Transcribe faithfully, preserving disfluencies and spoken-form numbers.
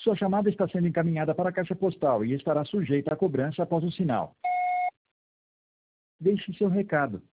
Sua chamada está sendo encaminhada para a caixa postal e estará sujeita à cobrança após o sinal. Deixe seu recado.